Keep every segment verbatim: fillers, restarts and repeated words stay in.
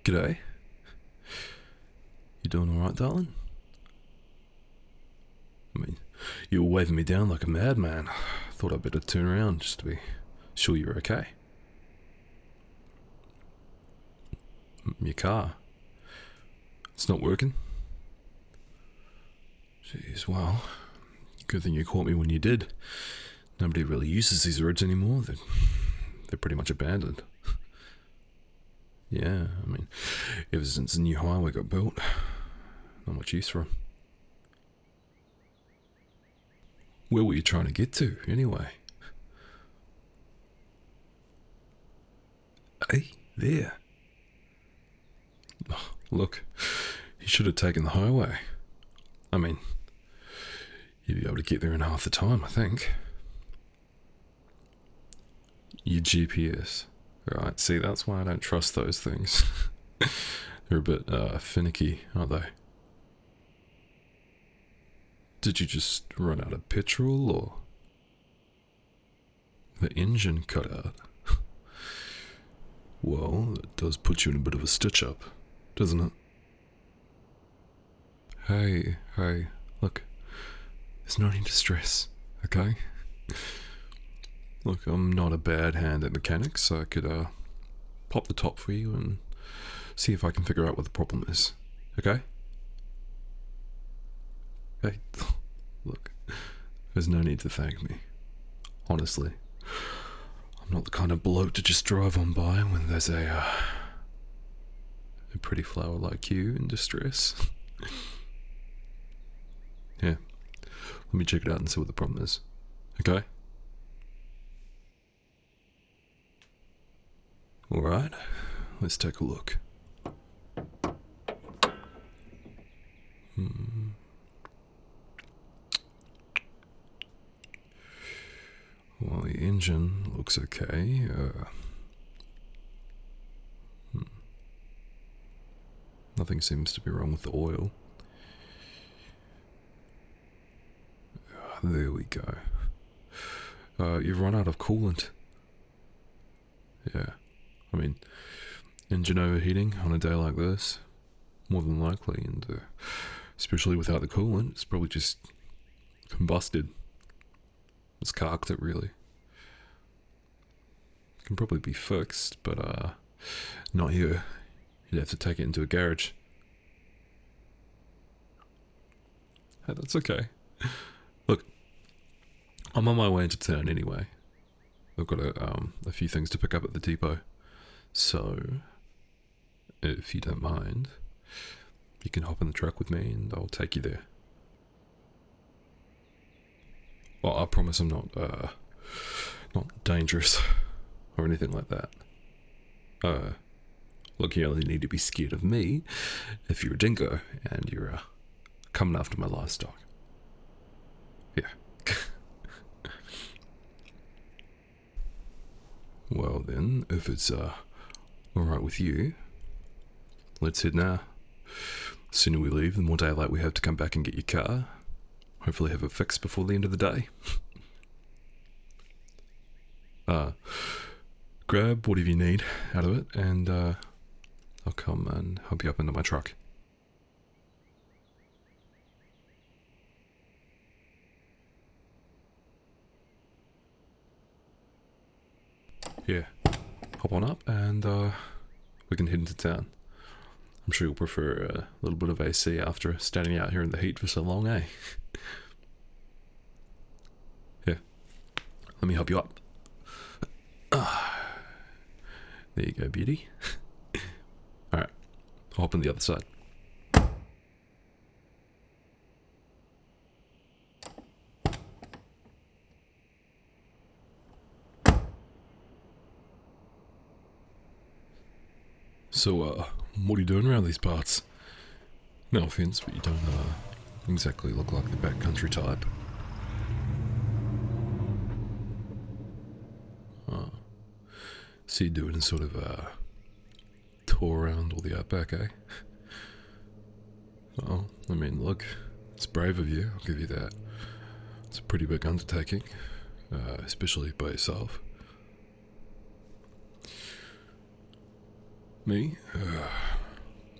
G'day. You doing alright, darling? I mean, you were waving me down like a madman. Thought I'd better turn around just to be sure you're okay. Your car. It's not working? Jeez, well, good thing you caught me when you did. Nobody really uses these roads anymore. They're, they're pretty much abandoned. Yeah, I mean, ever since the new highway got built, not much use for them. Where were you trying to get to, anyway? Hey, there. Oh, look, you should have taken the highway. I mean, you'd be able to get there in half the time, I think. Your G P S. Right, see, that's why I don't trust those things. They're a bit uh, finicky, aren't they? Did you just run out of petrol, or the engine cut out? Well, that does put you in a bit of a stitch-up, doesn't it? Hey, hey, look, there's no need to stress, okay? Look, I'm not a bad hand at mechanics, so I could uh, pop the top for you and see if I can figure out what the problem is, okay? Hey, look, there's no need to thank me. Honestly, I'm not the kind of bloke to just drive on by when there's a, uh, a pretty flower like you in distress. Yeah, let me check it out and see what the problem is, okay? Alright, let's take a look. Hmm. Well, the engine looks okay. Uh, hmm. Nothing seems to be wrong with the oil. Uh, there we go. Uh, you've run out of coolant. Yeah. I mean, engine overheating on a day like this, more than likely, and uh, especially without the coolant, it's probably just combusted. It's carked it, really. Can probably be fixed, but uh, not here. You'd have to take it into a garage. Hey, that's okay. Look, I'm on my way into town anyway. I've got a, um, a few things to pick up at the depot. So, if you don't mind, you can hop in the truck with me and I'll take you there. Well, I promise I'm not, uh, not dangerous or anything like that. Uh, look, you only need to be scared of me if you're a dingo and you're, uh, coming after my livestock. Yeah. Well then, if it's, uh, alright with you, let's head now. The sooner we leave, the more daylight we have to come back and get your car. Hopefully have it fixed before the end of the day. uh, grab whatever you need out of it, and uh, I'll come and help you up into my truck. Yeah, hop on up and uh, we can head into town. I'm sure you'll prefer a little bit of A C after standing out here in the heat for so long, eh? Yeah, let me help you up. There you go, beauty. Alright, I'll hop on the other side. So, uh, what are you doing around these parts? No offense, but you don't, uh, exactly look like the backcountry type. Uh, so you're doing a sort of, uh, tour around all the outback, eh? Well, I mean, look, it's brave of you, I'll give you that. It's a pretty big undertaking, uh, especially by yourself. Me? Uh,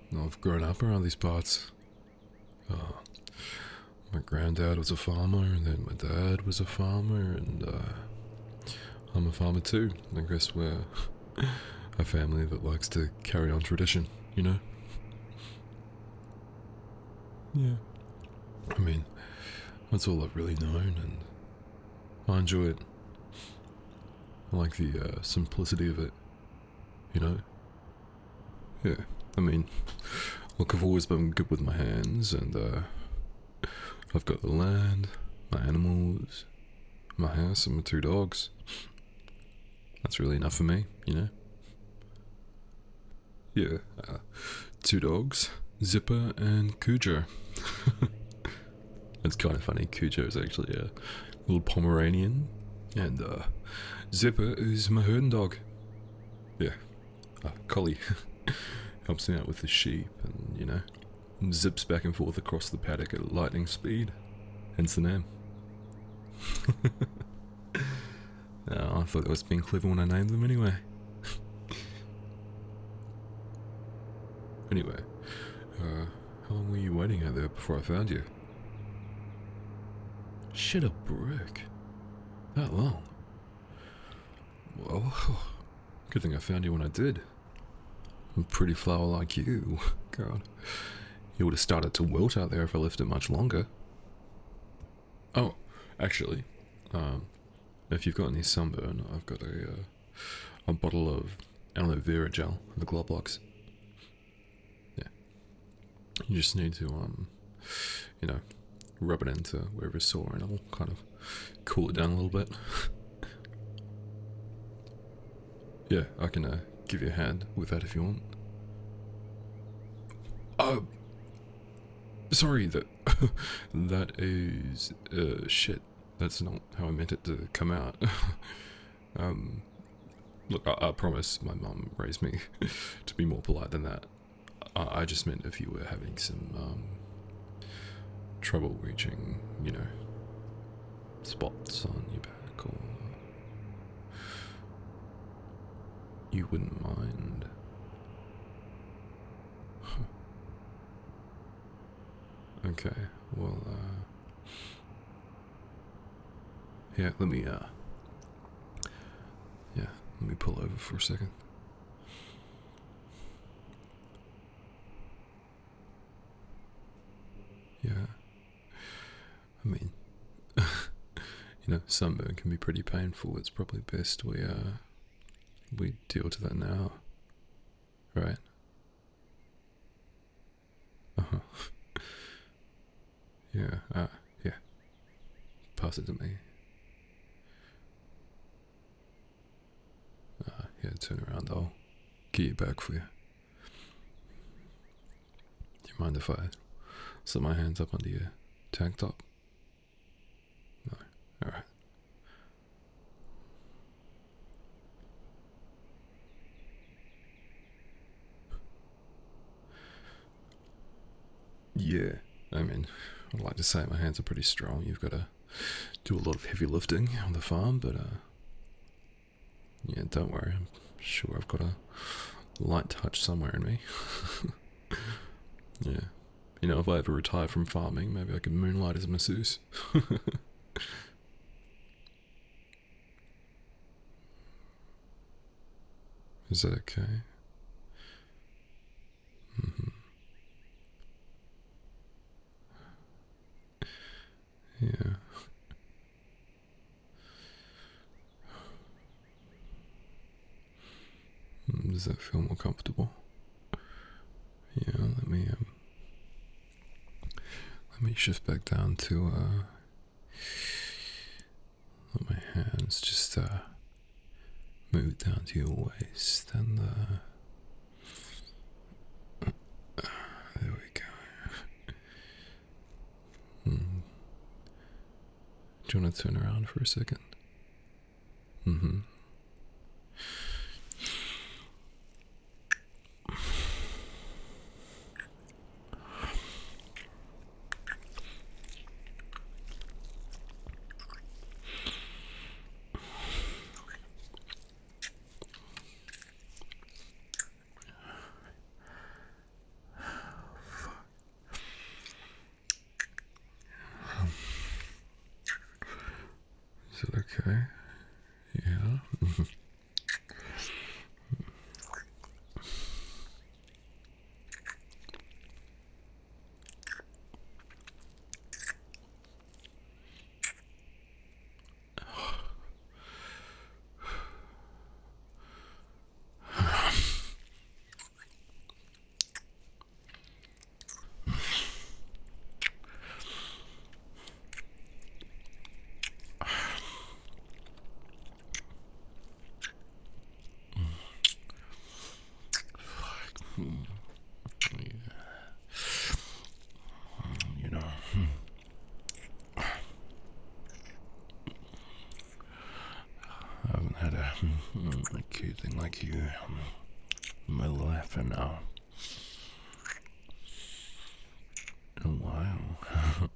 I've grown up around these parts. Uh, my granddad was a farmer, and then my dad was a farmer, and uh, I'm a farmer too. I guess we're a family that likes to carry on tradition, you know? Yeah. I mean, that's all I've really known, and I enjoy it. I like the uh, simplicity of it, you know? Yeah, I mean, look, I've always been good with my hands, and uh, I've got the land, my animals, my house, and my two dogs. That's really enough for me, you know? Yeah, uh, two dogs, Zipper and Cujo. It's kind of funny, Cujo is actually a little Pomeranian, and uh, Zipper is my herding dog. Yeah, uh, collie. Helps me out with the sheep, and, you know, zips back and forth across the paddock at lightning speed. Hence the name. Oh, I thought that was being clever when I named them anyway. Anyway, uh, how long were you waiting out there before I found you? Shit, a brick. That long? Well, good thing I found you when I did. A pretty flower like you. God. You would have started to wilt out there if I left it much longer. Oh, actually, um, if you've got any sunburn, I've got a, uh, a bottle of aloe vera gel in the glove box. Yeah. You just need to, um, you know, rub it into wherever's sore and it'll kind of cool it down a little bit. Yeah, I can, uh, give you a hand with that if you want. Oh, sorry, that, that is, uh, shit. That's not how I meant it to come out. um, look, I, I promise my mum raised me to be more polite than that. I, I just meant if you were having some, um, trouble reaching, you know, spots on your back, or you wouldn't mind. Okay, well, uh, yeah, let me, uh, yeah, let me pull over for a second. Yeah, I mean, you know, sunburn can be pretty painful. It's probably best we, uh, we deal to that now, right? Uh-huh. Yeah, uh, yeah. Pass it to me. Uh, yeah, turn around, I'll get you back for you. Do you mind if I slip my hands up under your tank top? No, alright. Yeah, I mean, I'd like to say my hands are pretty strong. You've got to do a lot of heavy lifting on the farm, but, uh, yeah, don't worry. I'm sure I've got a light touch somewhere in me. Yeah. You know, if I ever retire from farming, maybe I could moonlight as a masseuse. Is that okay? Mm-hmm. Yeah. Does that feel more comfortable? Yeah, let me, um, let me shift back down to, uh, let my hands just, uh, move down to your waist, and, uh, there we go. Mm. Do you want to turn around for a second? Mm-hmm. okay? Yeah. You know, I haven't had a, a cute thing like you in my life for now. In a while.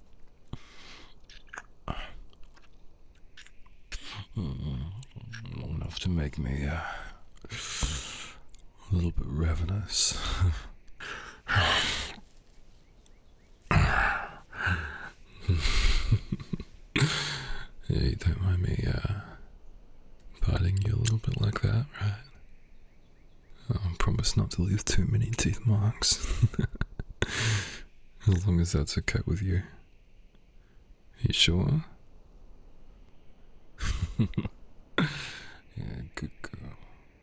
Long enough to make me uh, a little bit ravenous. Yeah, you don't mind me uh, biting you a little bit like that, right? I promise not to leave too many teeth marks. As long as that's okay with you. You sure? Yeah, good girl.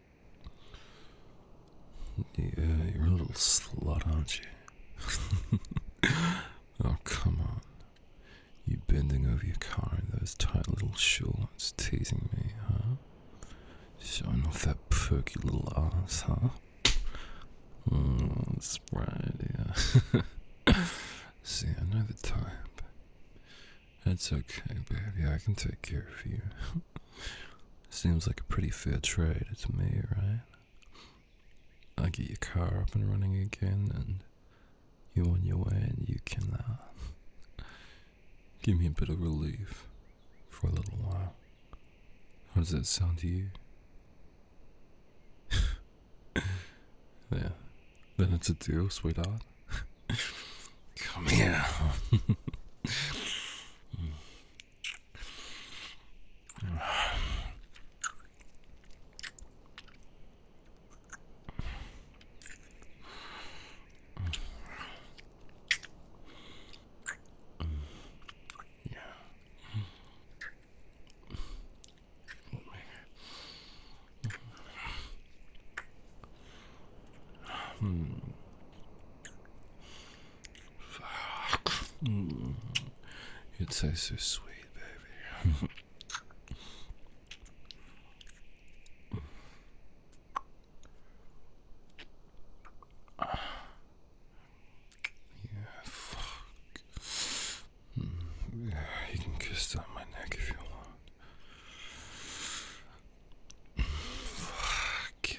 Yeah, you're a little slut, aren't you? Oh, come on. You bending over your car in those tight little shorts, teasing me, huh? Showing off that perky little ass, huh? Mm, that's right, yeah. See, I know the type. It's okay, baby, I can take care of you. Seems like a pretty fair trade to me, right? I get your car up and running again, and you on your way, and you can uh, give me a bit of relief for a little while. How does that sound to you? Yeah, then it's a deal, sweetheart. Come here. Hmm. Fuck. Mm. You taste so sweet, baby. Yeah, fuck. Mm. Yeah, you can kiss down my neck if you want. Fuck.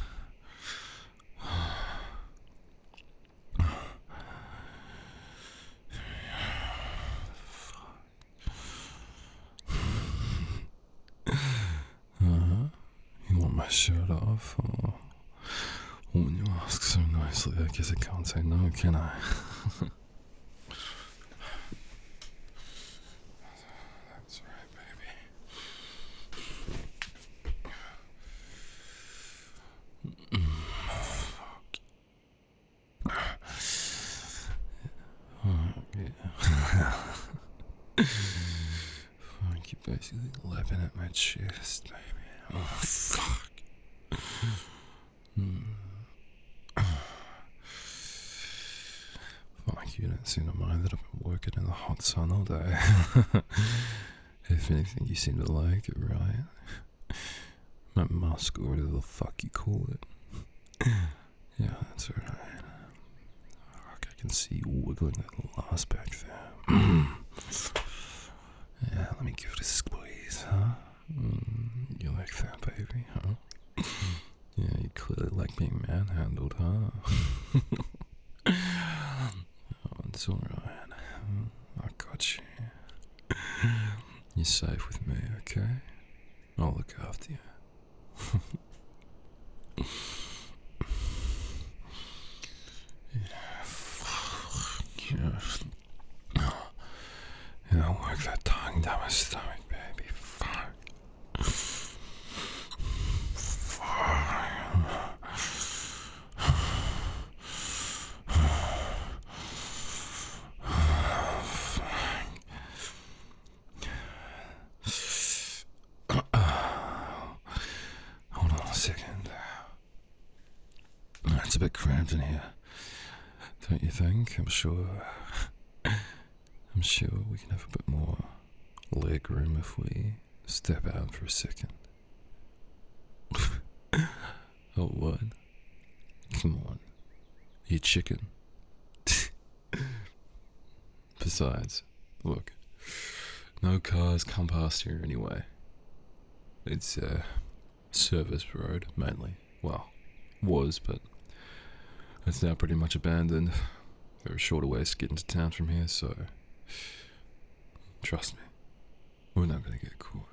Uh-huh. You want my shirt off? Or when you ask so nicely, I guess I can't say no, can I? That's right, baby. Oh, yeah. Fuck, you're basically lapping at my chest, baby. Oh, fuck. Hmm. Fuck, you don't seem to mind that I've been working in the hot sun all day. If anything, you seem to like it, right? My musk, or whatever the fuck you call it. Yeah, that's alright. Fuck, I can see you wiggling that little ass back there. Yeah, let me give it a squeeze, huh? Mm, you like that, baby, huh? Yeah, you clearly like being manhandled, huh? Oh, it's alright. I got you. You're safe with me, okay? I'll look after you. Yeah, fuck. Yeah. Yeah, work that tongue down my stomach, baby. Fuck. It's a bit cramped in here, don't you think? I'm sure. I'm sure we can have a bit more leg room if we step out for a second. Oh, what? Come on. You chicken. Besides, look, no cars come past here anyway. It's a service road, mainly. Well, was, but it's now pretty much abandoned. There are shorter ways to get into town from here, so trust me, we're not gonna get caught.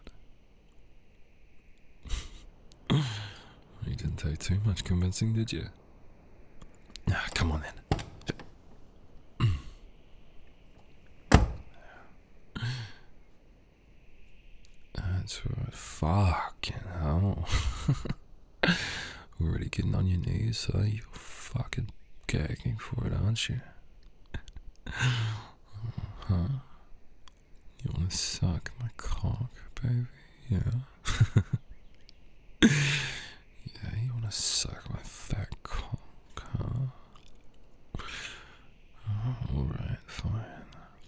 You didn't take too much convincing, did you? Ah, come on then. That's right. Fucking hell. Already getting on your knees, so you're fucking gagging for it, aren't you? Huh? You wanna suck my cock, baby? Yeah. Yeah, you wanna suck my fat cock, huh? Oh, alright, fine.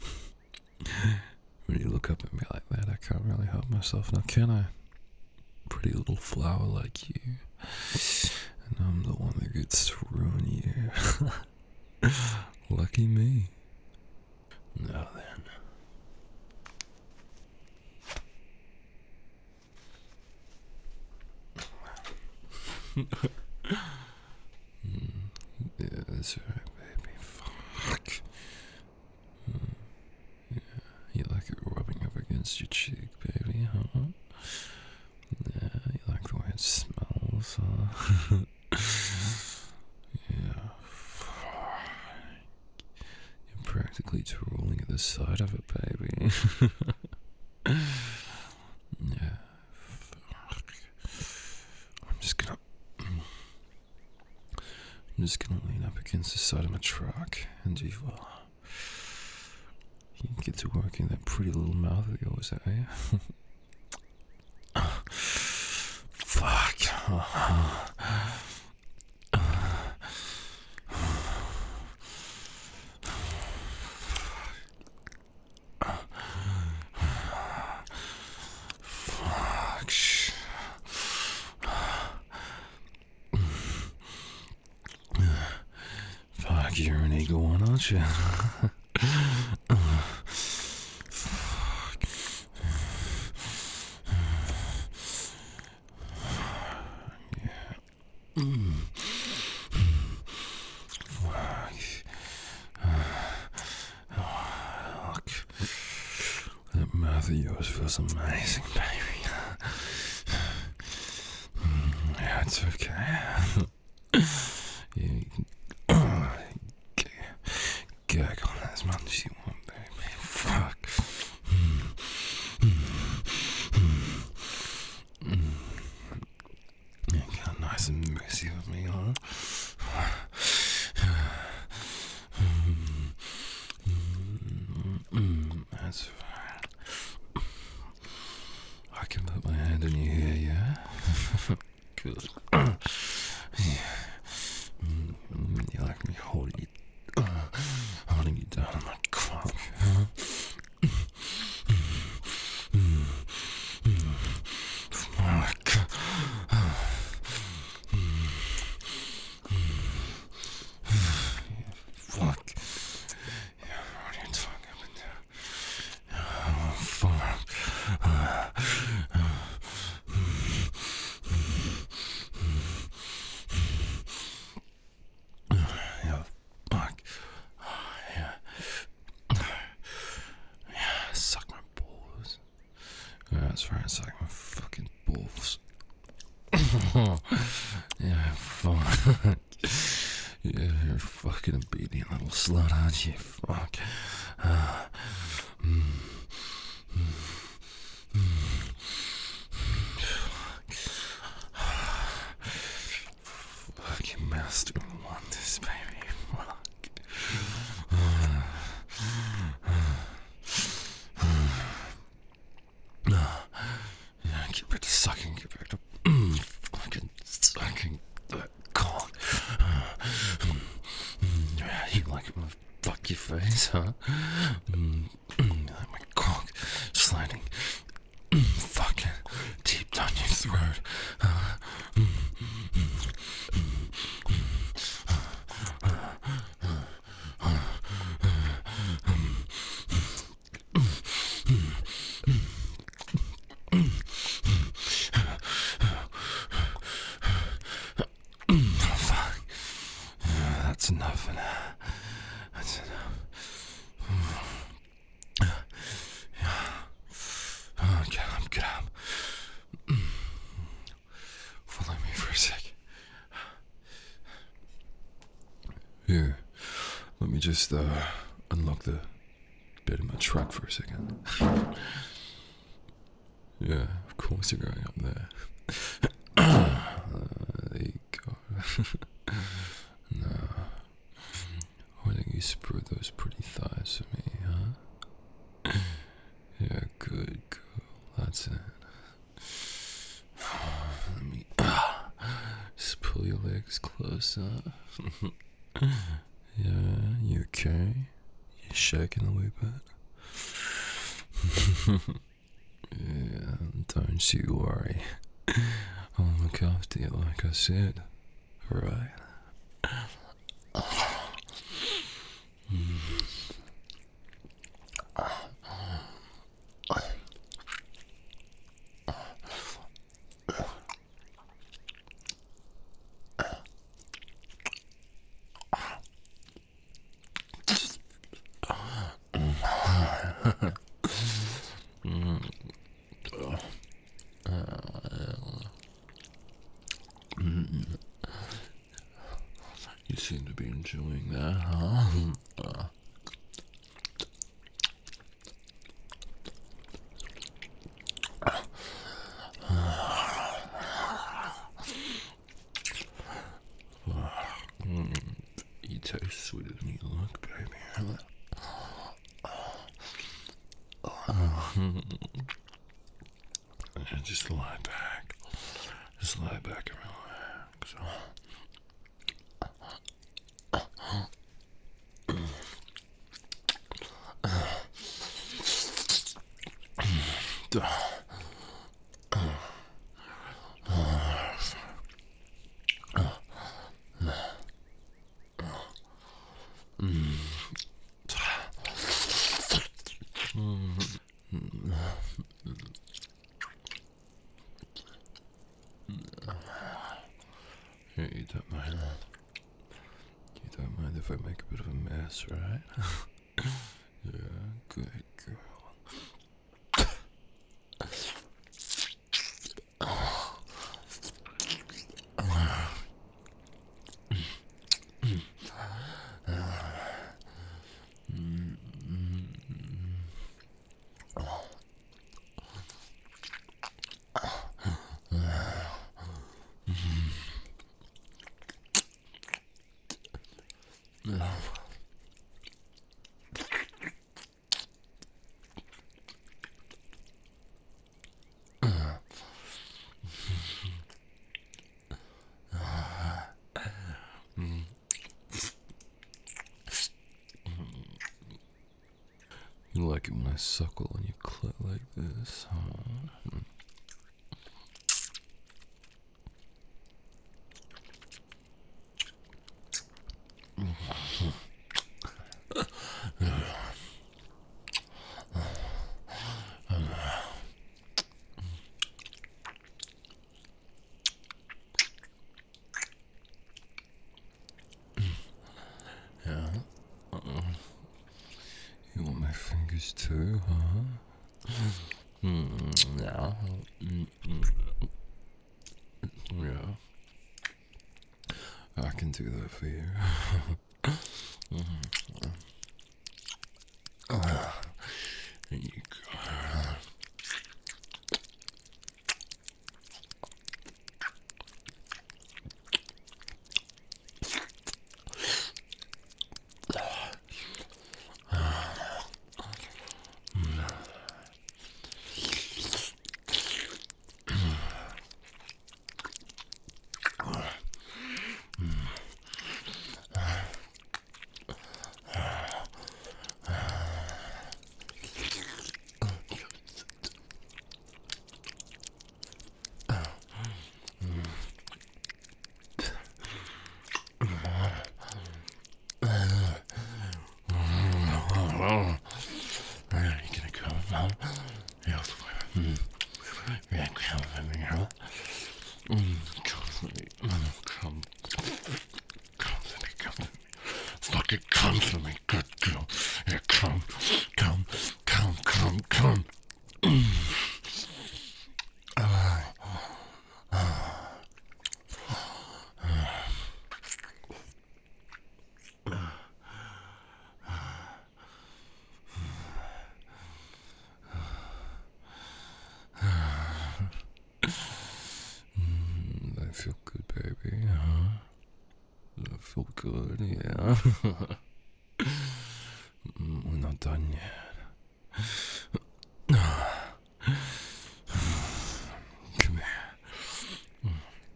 When you look up at me like that, I can't really help myself now, can I? Pretty little flower like you. And I'm the one that gets to ruin you. Lucky me. Now then. mm, yeah, that's right, baby. Fuck. Mm, yeah, you like it rubbing up against your cheek, baby, huh? Yeah, you like the way it smells, huh? Yeah, fuck. You're practically drooling at the sight of it, baby. Yeah, fuck. I'm just gonna... I'm just gonna lean up against the side of my truck, and you, well, you get to work in that pretty little mouth of yours, eh? Fuck. Fuck. Fuck, you're an eagle one, aren't you? Fuck. Yeah. Mm. Fuck. Look. That mouth of yours feels amazing, baby. Yeah, it's okay. You can gag on that as much as you want, baby. Fuck. You got nice and messy with me, huh? That's fine. I can put my hand in your hair, yeah? Good. Yeah. You like me holding you, uh, holding you down on my cock, huh? Fuck. Fuck. Yeah, run your tongue up and down. Oh, fuck. Yeah, fuck. Yeah. Yeah, suck my balls. Yeah, that's right, suck my fucking balls. Yeah, fuck. Yeah, you're a fucking obedient little slut, aren't you? Fuck. Uh, mm, mm, mm, fuck. Fuck, your master want this, baby. Fuck. Uh, uh, yeah, get back to sucking, get back to mm, fucking sucking that cock. Uh, face, huh? Mm, mm, like my cock sliding mm, fucking deep down your throat. Uh, mm, mm, fuck. Uh, that's enough. And, uh, that's enough. Oh, get up, get up. Follow me for a sec. Here, let me just uh, unlock the bed of my truck for a second. Yeah, of course you're going up there. uh, there you go. No. Why don't you spread those pretty thighs for me, huh? Yeah, good girl. That's it. Let me uh, just pull your legs closer. Yeah, you okay? You shaking a wee bit? Yeah, don't you worry. I'll look after you like I said. Alright? You seem to be enjoying that, huh? You taste sweeter than you look, baby. Just lie back. Just lie back and relax. Yeah, you don't mind. You don't mind if I make a bit of a mess, right? Yeah, good girl. You like it when I suckle on your clit like this, huh? Yeah? Uh-uh. You want my fingers too, huh? Mm, yeah. Mm, mm. Yeah. I can do that for you. Mm-hmm. uh, there you go. Get come for me, good girl. Yeah, come, come, come, come, come. Mm, I feel good, baby, huh? I feel good, yeah. Mm, we're not done yet. Come here.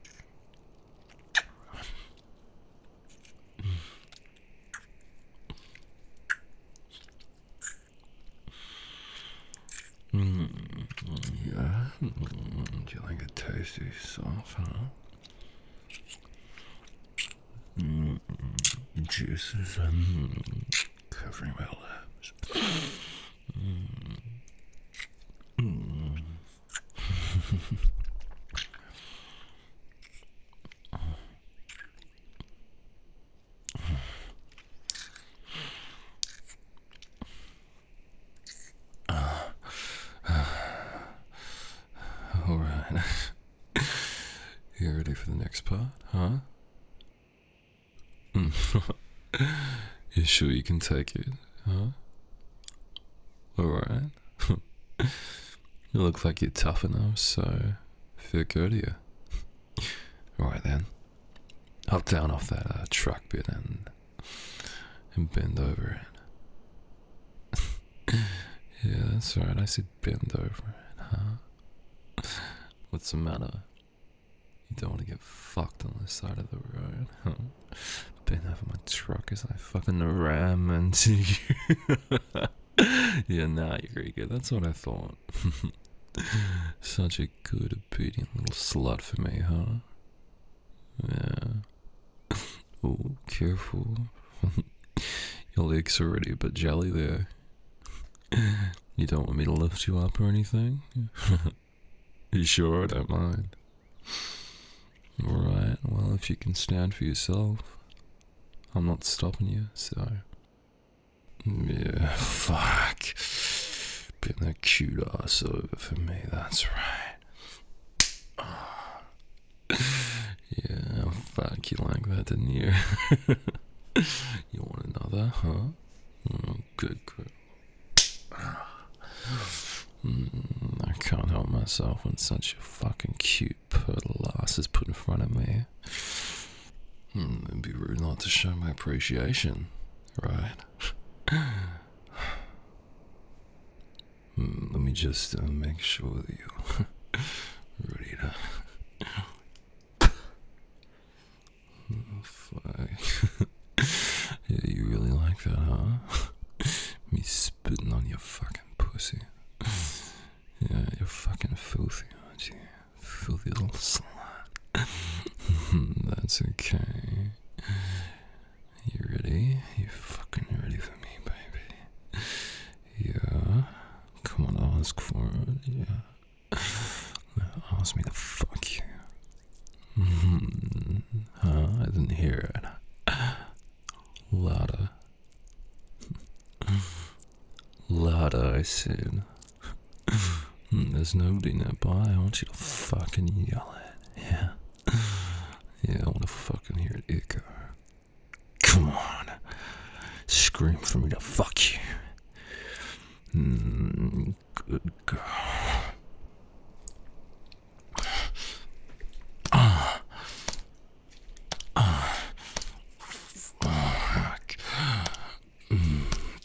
Mm, yeah. Mm, do you like it tasty, soft, huh? Mm, juices um, covering my lips. Mm. Mm. All right. You ready for the next part, huh? You sure you can take it, huh? Alright. You look like you're tough enough, so feel good to you. Alright then. Hop down off that uh, truck bit and and bend over it. Yeah, that's right. I said bend over it, huh? What's the matter? You don't want to get fucked on the side of the road, huh? Bend over my truck as I fucking ram into you. Yeah, nah, you're very good. That's what I thought. Such a good, obedient little slut for me, huh? Yeah. Oh, careful. Your leg's already a bit jelly there. You don't want me to lift you up or anything? You sure? I don't mind. Alright, well, if you can stand for yourself, I'm not stopping you, so. Yeah, fuck. Bring that cute ass over for me, that's right. Yeah, fuck, you like that, didn't you? You want another, huh? Oh, good girl. Mm, I can't help myself when such a fucking cute turtle ass is put in front of me. Mm, it'd be rude not to show my appreciation, right? Mm, let me just uh, make sure that you're ready to. Mm, fuck. Yeah, you really like that, huh? Me spitting on your fucking pussy. Yeah, you're fucking filthy, aren't you? Filthy little slut. That's okay. You ready? You fucking ready for me, baby? Yeah. Come on, ask for it. Yeah. Ask me to fuck you. Huh? I didn't hear it. Louder. Louder, I said. There's nobody nearby. I want you to fucking yell it. Yeah. Yeah, I want to fucking hear it echo. Come on. Scream for me to fuck you. Mm, good girl. Ah. Ah. Fuck. Mm.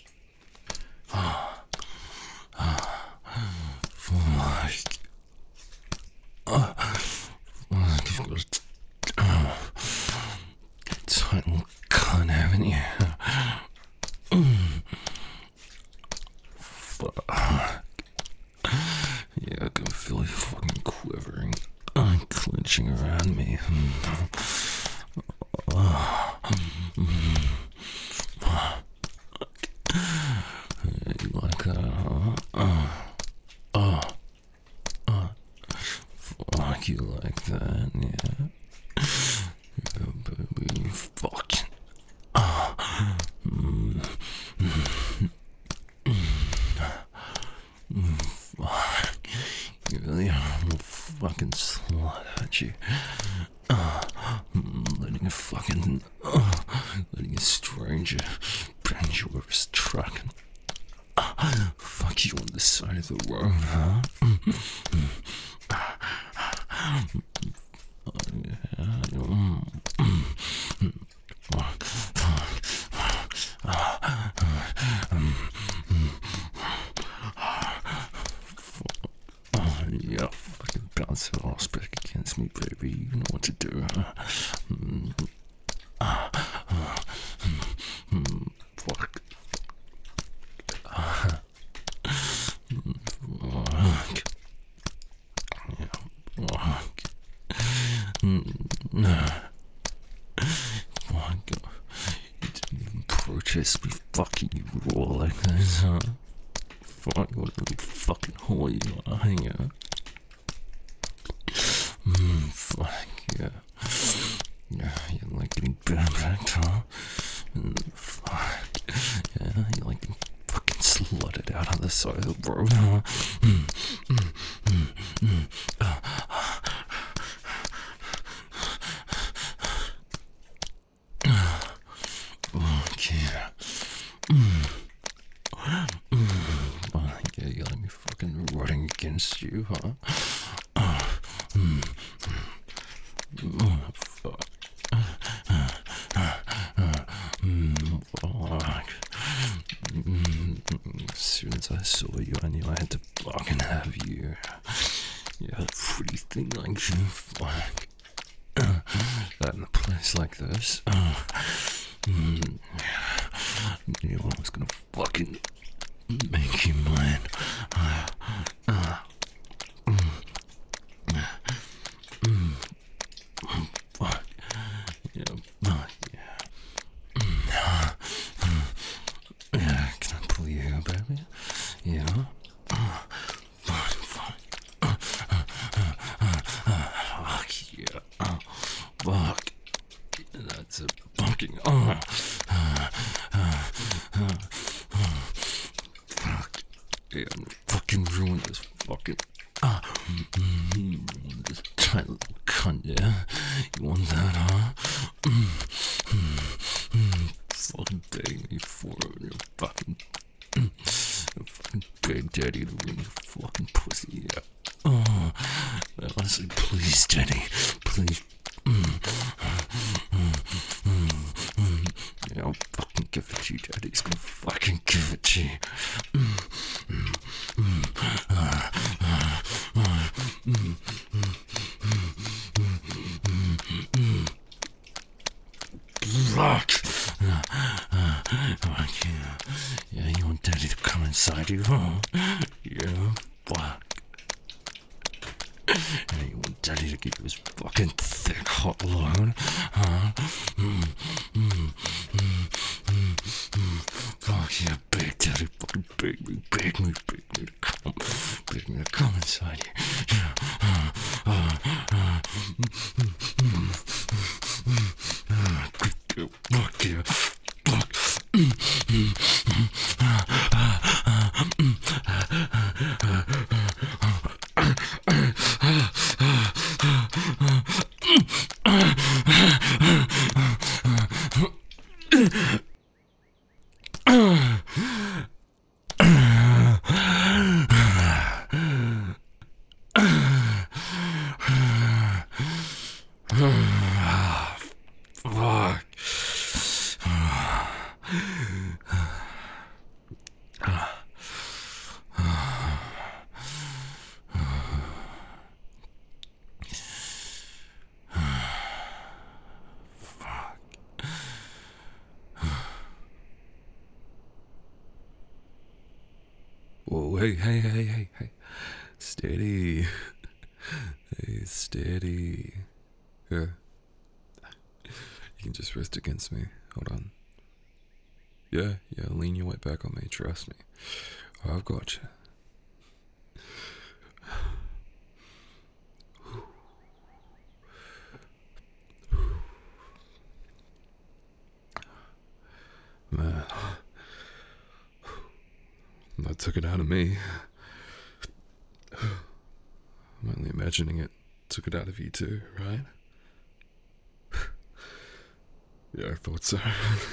Ah. Ah. Fuck. Ah. Fuck. You've got a oh. tight little cunt, haven't you? Mm. Fuck. Yeah, I can feel you fucking quivering, uh, clenching around me. Oh. Yeah, you like that, huh? Oh. Oh. Oh. Fuck, you like that, yeah? Yeah, baby, fuck. Oh. stranger, dangerous truck. Fuck you on the side of the road, huh? Yeah, fucking bounce it all back against me, baby. You know what to do, huh? Fuck. Fuck. Yeah, fuck. Fuck. You didn't even protest me fucking you raw like this, huh? Fuck, what a little fucking whore you are, yeah. Mm, fuck, yeah. Yeah, you like getting backpacked, huh? Mm, fuck. Yeah, you like getting fucking slutted out on the side of the road, huh? Mm, mm, mm, mm. Uh, fuck, yeah. Mm. Mm. Fuck, yeah, you let me fucking rotting against you, huh? Uh, mm. Oh, fuck. Mm, fuck. Mm, as soon as I saw you, I knew I had to fucking have you. Yeah, a pretty thing like you, fuck. That in a place like this. Uh, mm, knew I was gonna fucking make you mine. Uh, uh, mm, mm, fuck. Yeah, fuck, yeah. Mm, yeah, can I pull you here, baby? Yeah. Uh, fuck, fuck. Uh, uh, uh, uh, uh, fuck, yeah. Uh, fuck. That's a fucking. Uh, uh, uh, uh, uh, fuck. Yeah, I'm gonna fucking ruin this fucking. Uh, mm, this tiny little cunt, yeah? You want that, huh? Mm, mm, mm, fucking beg me for it, you fucking. Mm, fucking beg daddy to ruin your fucking pussy, yeah. Oh, honestly, please, daddy, please. Mm, mm, mm, mm. Yeah, I'll fucking give it to you, daddy's gonna fucking give it to you. Mm, mm, mm, uh, uh, uh, mm, mm, mm, mm, mm. Rock! Uh, uh, fuck yeah. Yeah, you want daddy to come inside you, huh? Yeah, fuck. Yeah, you want daddy to give you his fucking thick hot load, huh? Mm, mm, mm, mm, mm. Fuck yeah, big daddy, fucking beg me, beg me, beg me to come, beg me to come inside you. Yeah, uh, uh, uh, mm, mm, mm, mm, uh, fuck yeah, fuck. Mm, mm, mm, uh, uh, uh, mm, uh, uh, uh, fuck. Whoa, hey, hey, hey, hey, hey. Steady. Hey, steady. Here. You can just rest against me. Hold on. Yeah, yeah, lean your weight back on me. Trust me. I've got you. Man. That took it out of me. I'm only imagining it took it out of you too, right? Yeah, I thought so.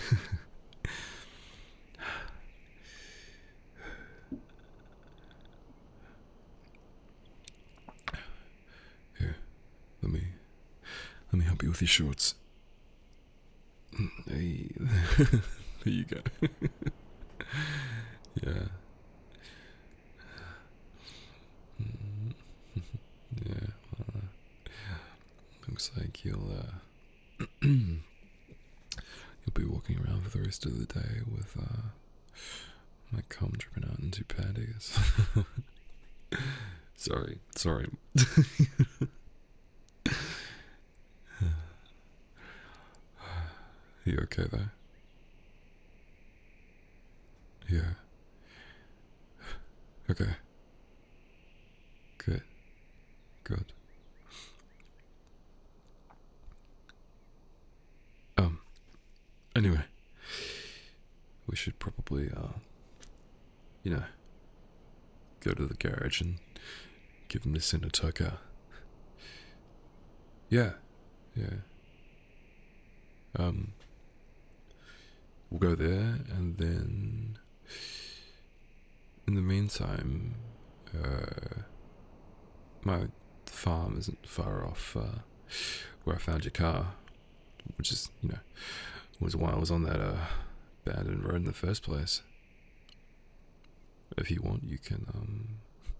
Here, let me let me help you with your shorts. Hey, there you go. Yeah. Yeah. Well, uh, looks like you'll uh, you'll be walking around for the rest of the day with uh, my cum dripping out into your panties. Sorry, sorry. You okay there? Yeah. Okay. Good. Good. Um. Anyway, we should probably, uh, you know, go to the garage and give him to send a tuck out. Yeah. Yeah. Um. We'll go there, and then in the meantime, uh, my farm isn't far off uh, where I found your car, which is, you know, was why I was on that uh, abandoned road in the first place. If you want, you can um,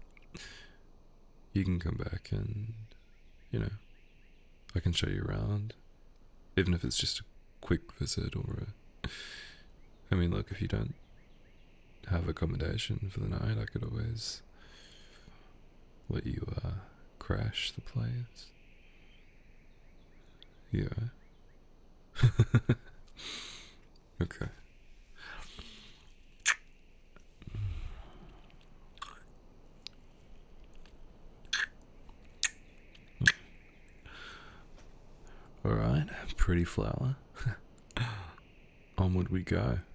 you can come back and, you know, I can show you around, even if it's just a quick visit or a. I mean, look, if you don't have accommodation for the night, I could always let you uh, crash the place. Yeah. Okay. Alright, pretty flower. Onward we go.